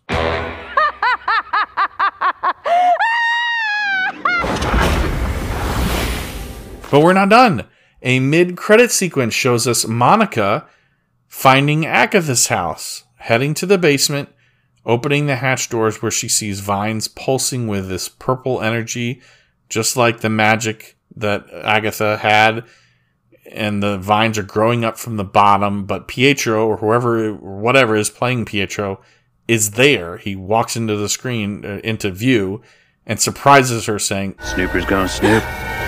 But we're not done. A mid-credit sequence shows us Monica finding Agatha's house, heading to the basement, opening the hatch doors where she sees vines pulsing with this purple energy, just like the magic that Agatha had. And the vines are growing up from the bottom, but Pietro, or whatever is playing Pietro, is there. He walks into the screen, into view, and surprises her saying,
Snooper's gonna snoop.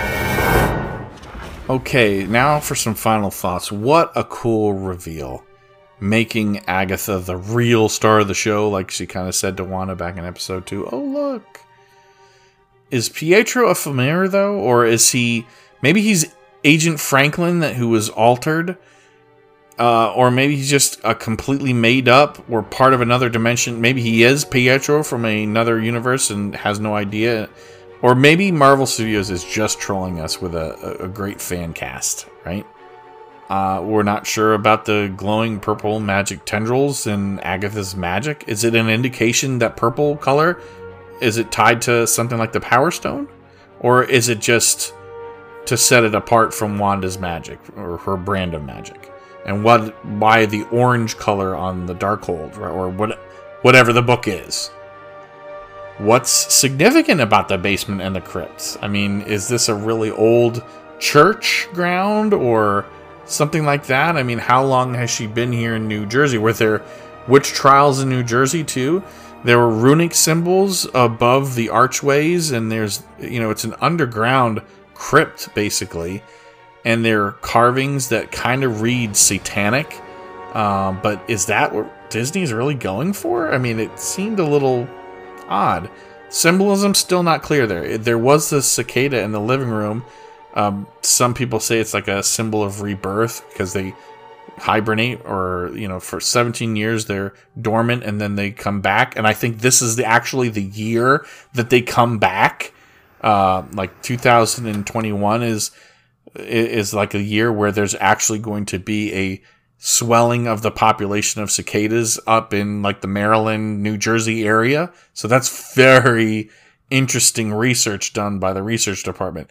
Okay, now for some final thoughts. What a cool reveal. Making Agatha the real star of the show, like she kind of said to Wanda back in episode 2. Oh, look. Is Pietro a familiar, though? Or is he... Maybe he's Agent Franklin who was altered, or maybe he's just a completely made up or part of another dimension. Maybe he is Pietro from another universe and has no idea. Or maybe Marvel Studios is just trolling us with a great fan cast, right? We're not sure about the glowing purple magic tendrils and Agatha's magic. Is it an indication that purple color, is it tied to something like the Power Stone? Or is it just to set it apart from Wanda's magic, or her brand of magic? And why the orange color on the Darkhold, or whatever the book is? What's significant about the basement and the crypts? I mean, is this a really old church ground, or something like that? I mean, how long has she been here in New Jersey? Were there witch trials in New Jersey, too? There were runic symbols above the archways, and there's, it's an underground crypt, basically, and there are carvings that kind of read satanic, but is that what Disney's really going for? I mean, it seemed a little odd. Symbolism still not clear there. There was the cicada in the living room. Some people say it's like a symbol of rebirth because they hibernate, or for 17 years they're dormant and then they come back, and I think this is actually the year that they come back. Like 2021 is like a year where there's actually going to be a swelling of the population of cicadas up in like the Maryland, New Jersey area. So that's very interesting research done by the research department.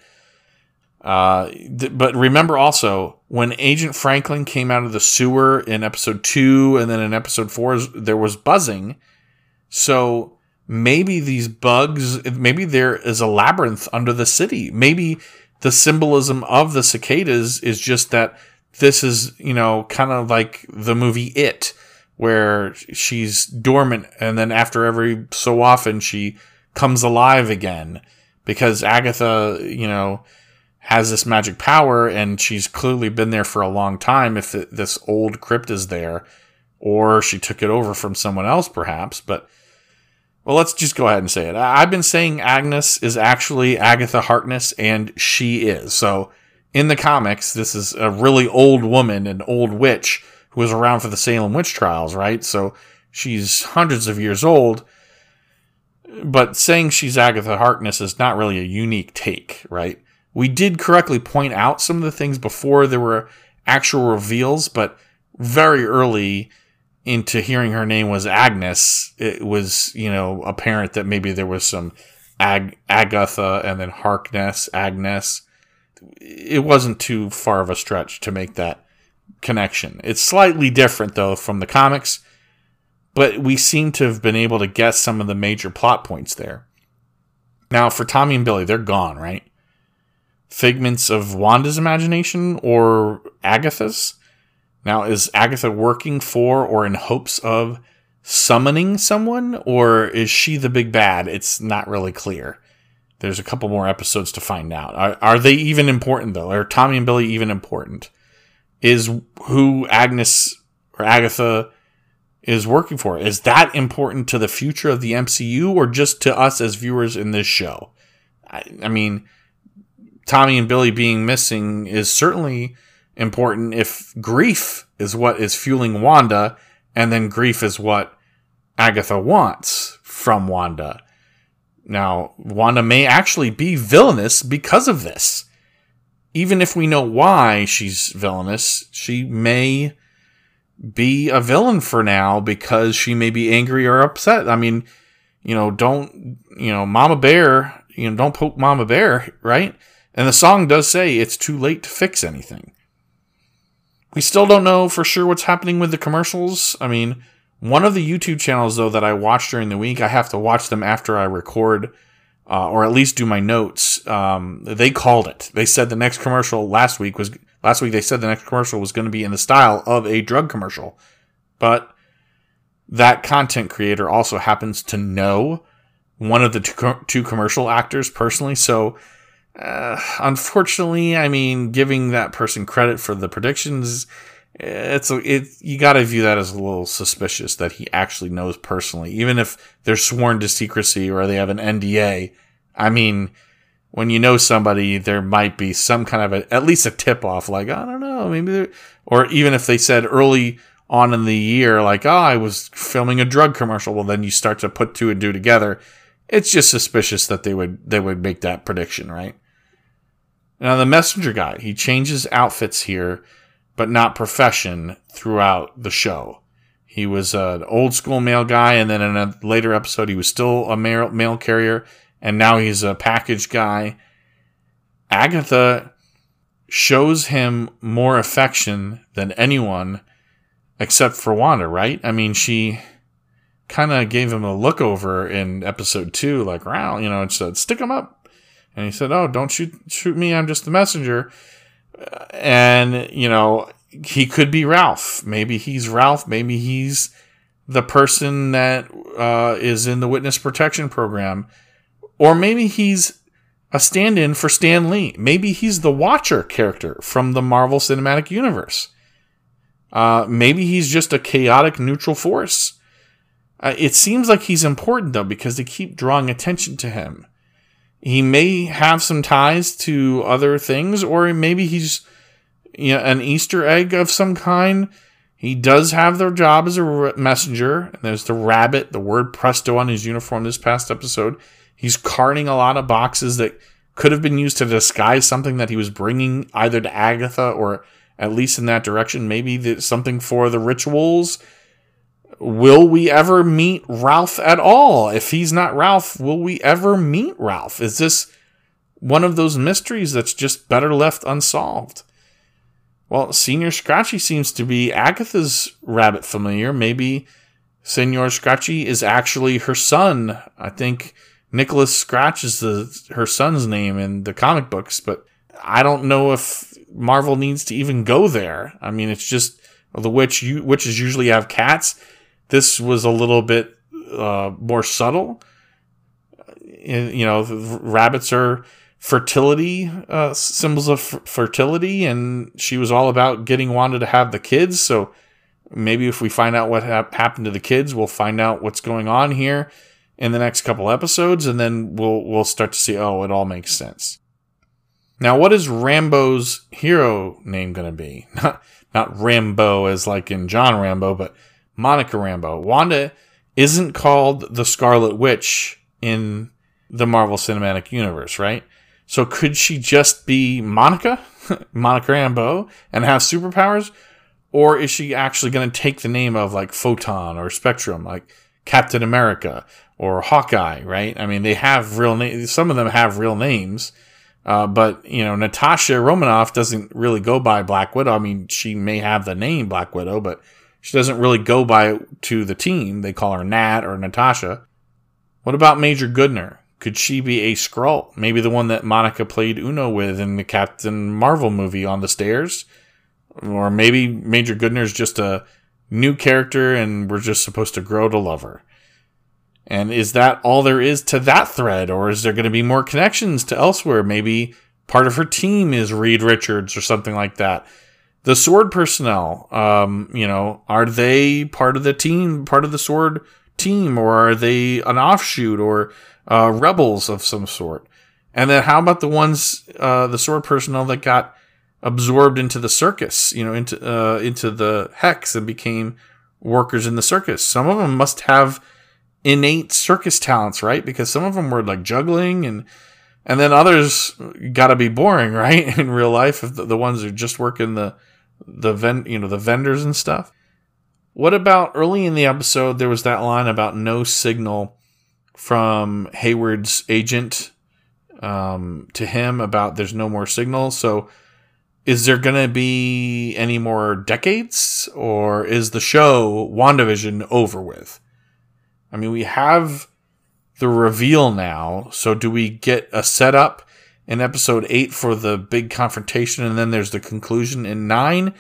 But remember also, when Agent Franklin came out of the sewer in episode 2 and then in episode 4, there was buzzing. So maybe these bugs, maybe there is a labyrinth under the city. Maybe the symbolism of the cicadas is just that this is, kind of like the movie It, where she's dormant and then after every so often she comes alive again because Agatha, has this magic power and she's clearly been there for a long time if this old crypt is there, or she took it over from someone else perhaps. But, well, let's just go ahead and say it. I've been saying Agnes is actually Agatha Harkness, and she is. So in the comics, this is a really old woman, an old witch who was around for the Salem witch trials, right? So she's hundreds of years old. But saying she's Agatha Harkness is not really a unique take, right? We did correctly point out some of the things before there were actual reveals, but very early into hearing her name was Agnes, it was, apparent that maybe there was some Agatha and then Harkness, Agnes. It wasn't too far of a stretch to make that connection. It's slightly different, though, from the comics, but we seem to have been able to guess some of the major plot points there. Now, for Tommy and Billy, they're gone, right? Figments of Wanda's imagination or Agatha's? Now, is Agatha working for or in hopes of summoning someone, or is she the big bad? It's not really clear. There's a couple more episodes to find out. Are they even important, though? Are Tommy and Billy even important? Is who Agnes or Agatha is working for, is that important to the future of the MCU or just to us as viewers in this show? I mean, Tommy and Billy being missing is certainly important if grief is what is fueling Wanda, and then grief is what Agatha wants from Wanda. Now, Wanda may actually be villainous because of this. Even if we know why she's villainous, she may be a villain for now because she may be angry or upset. I mean, Mama Bear, don't poke Mama Bear, right? And the song does say it's too late to fix anything. We still don't know for sure what's happening with the commercials. I mean, one of the YouTube channels, though, that I watch during the week, I have to watch them after I record, or at least do my notes. They called it. They said the next commercial last week they said the next commercial was going to be in the style of a drug commercial. But that content creator also happens to know one of the two commercial actors personally. So, unfortunately, I mean, giving that person credit for the predictions, you got to view that as a little suspicious that he actually knows personally, even if they're sworn to secrecy or they have an NDA. I mean, when you know somebody, there might be some kind of at least a tip off, like, I don't know, maybe, or even if they said early on in the year, like, I was filming a drug commercial. Well, then you start to put two and two together. It's just suspicious that they would make that prediction, right? Now, the messenger guy, he changes outfits here, but not profession throughout the show. He was an old school mail guy, and then in a later episode, he was still a mail carrier, and now he's a package guy. Agatha shows him more affection than anyone except for Wanda, right? I mean, she kind of gave him a look over in episode 2, like, wow, and said, stick him up. And he said, oh, don't shoot me, I'm just the messenger. And, he could be Ralph. Maybe he's Ralph. Maybe he's the person that is in the witness protection program. Or maybe he's a stand-in for Stan Lee. Maybe he's the Watcher character from the Marvel Cinematic Universe. Maybe he's just a chaotic neutral force. It seems like he's important, though, because they keep drawing attention to him. He may have some ties to other things, or maybe he's an Easter egg of some kind. He does have their job as a messenger. And there's the rabbit, the word presto on his uniform this past episode. He's carting a lot of boxes that could have been used to disguise something that he was bringing either to Agatha or at least in that direction. Maybe something for the rituals. Will we ever meet Ralph at all? If he's not Ralph, will we ever meet Ralph? Is this one of those mysteries that's just better left unsolved? Well, Senior Scratchy seems to be Agatha's rabbit familiar. Maybe Senor Scratchy is actually her son. I think Nicholas Scratch is her son's name in the comic books, but I don't know if Marvel needs to even go there. I mean, it's just the witches usually have cats. This was a little bit more subtle. Rabbits are fertility, symbols of fertility, and she was all about getting Wanda to have the kids. So maybe if we find out what happened to the kids, we'll find out what's going on here in the next couple episodes, and then we'll start to see, oh, it all makes sense. Now, what is Rambo's hero name going to be? Not Rambo as like in John Rambo, but Monica Rambeau. Wanda isn't called the Scarlet Witch in the Marvel Cinematic Universe, right? So could she just be Monica Rambeau, and have superpowers? Or is she actually going to take the name of like Photon or Spectrum, like Captain America or Hawkeye, right? I mean, they have real names. Some of them have real names. But, Natasha Romanoff doesn't really go by Black Widow. I mean, she may have the name Black Widow, but she doesn't really go by to the team. They call her Nat or Natasha. What about Major Goodner? Could she be a Skrull? Maybe the one that Monica played Uno with in the Captain Marvel movie On the Stairs? Or maybe Major Goodner's just a new character and we're just supposed to grow to love her. And is that all there is to that thread? Or is there going to be more connections to elsewhere? Maybe part of her team is Reed Richards or something like that. The Sword personnel, are they part of the team, part of the Sword team? Or are they an offshoot or rebels of some sort? And then how about the ones, the Sword personnel that got absorbed into the circus, into the Hex and became workers in the circus? Some of them must have innate circus talents, right? Because some of them were like juggling, and then others got to be boring, right? In real life, if the ones who just work in the vendors and stuff. What about early in the episode? There was that line about no signal from Hayward's agent to him about there's no more signal. So is there going to be any more decades, or is the show WandaVision over with? I mean, we have the reveal now, so do we get a setup in episode 8 for the big confrontation, and then there's the conclusion in 9?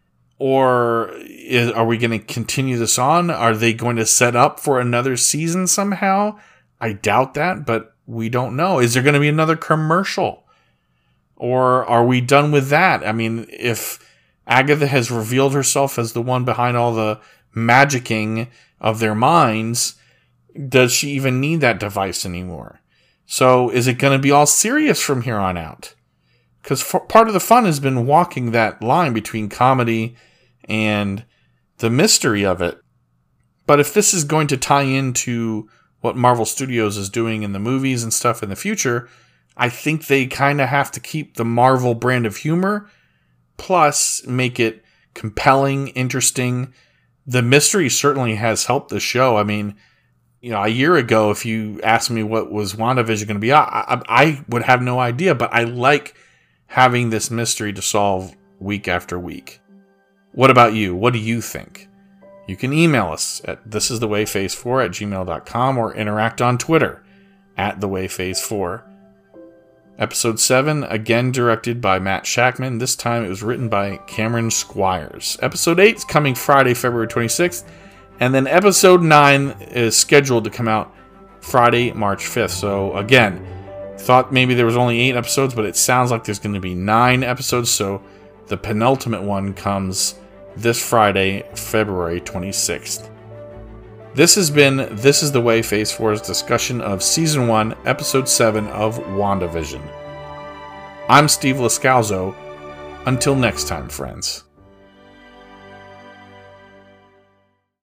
Or are we going to continue this on? Are they going to set up for another season somehow? I doubt that, but we don't know. Is there going to be another commercial? Or are we done with that? I mean, if Agatha has revealed herself as the one behind all the magicking of their minds, does she even need that device anymore? So is it going to be all serious from here on out? Because part of the fun has been walking that line between comedy and the mystery of it. But if this is going to tie into what Marvel Studios is doing in the movies and stuff in the future, I think they kind of have to keep the Marvel brand of humor, plus make it compelling, interesting. The mystery certainly has helped the show. I mean, a year ago, if you asked me what was WandaVision going to be, I would have no idea, but I like having this mystery to solve week after week. What about you? What do you think? You can email us at thisisthewayphase4@gmail.com or interact on Twitter @thewayphase4. Episode 7, again directed by Matt Shakman. This time it was written by Cameron Squires. Episode 8 is coming Friday, February 26th. And then episode 9 is scheduled to come out Friday, March 5th. So again, thought maybe there was only 8 episodes, but it sounds like there's going to be 9 episodes. So the penultimate one comes this Friday, February 26th. This has been This Is The Way Phase 4's discussion of Season 1, Episode 7 of WandaVision. I'm Steve Lascalzo. Until next time, friends.